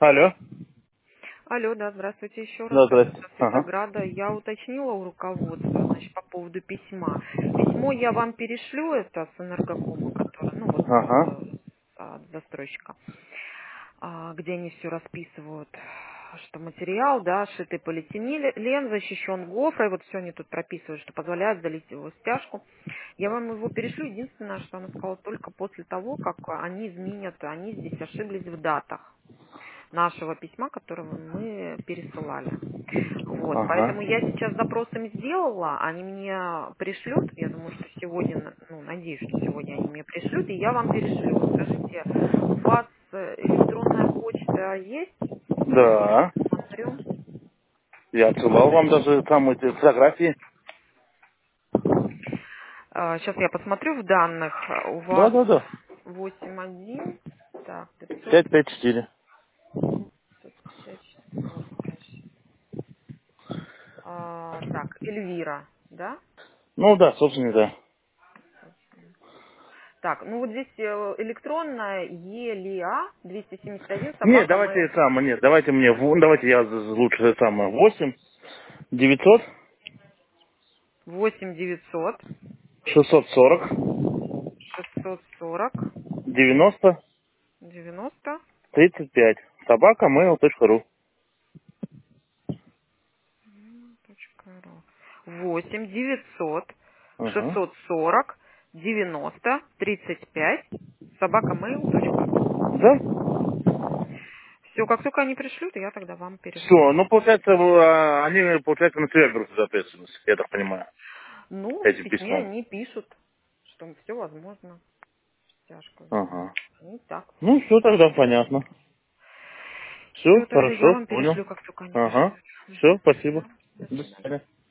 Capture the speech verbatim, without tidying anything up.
Алло. Алло, да, здравствуйте еще раз. Да, здрасте. Ага. Светограда. Я уточнила у руководства, значит, по поводу письма. Письмо я вам перешлю, это с энергокома, которое, ну вот, Ага. э, от застройщика, а, где они все расписывают, что материал, да, шитый полиэтилен, защищен гофрой, вот все они тут прописывают, что позволяет залить его в стяжку. Я вам его перешлю, единственное, что она сказала, только после того, как они изменят, они здесь ошиблись в датах нашего письма, которого мы пересылали. Вот, Ага. поэтому я сейчас запрос им сделала, они мне пришлют, я думаю, что сегодня, ну, надеюсь, что сегодня они мне пришлют, и я вам перешлю. Скажите, у вас э, электронная почта есть? Сейчас Да. посмотрю. Я отсылал вам даже там эти фотографии. А, Сейчас я посмотрю в данных. У Да, вас да, да. восемь один, так, пятьсот Пять пять четыре. пятьдесят четыре восемь пять шесть. А, так, Эльвира, да? Ну да, собственно, да. Так, ну вот здесь э, электронная Елиа двести семьдесят один Нет, собака давайте mail. это самое, нет, давайте мне, в- давайте я з- лучше это самое, восемь девятьсот восемь девятьсот шестьсот сорок шестьсот сорок девяносто девяносто тридцать пять. Собака mail точка ру. восемь девятьсот Ага. шестьсот сорок девяносто тридцать пять собака mail точка ру. Да? Все, как только они пришлют, я тогда вам перешлю. Все, ну получается, э, они, получается, на себя берут эту ответственность, я так понимаю, Ну, в этим письме письмом. они пишут, что все возможно. Стяжку сделать. Ага. Ну, так. Ну, все тогда понятно. Все, Все, тогда я хорошо, вам понял. перешлю, как только они Ага. пришлют. Все, Мгм. спасибо. Да, до До свидания. свидания.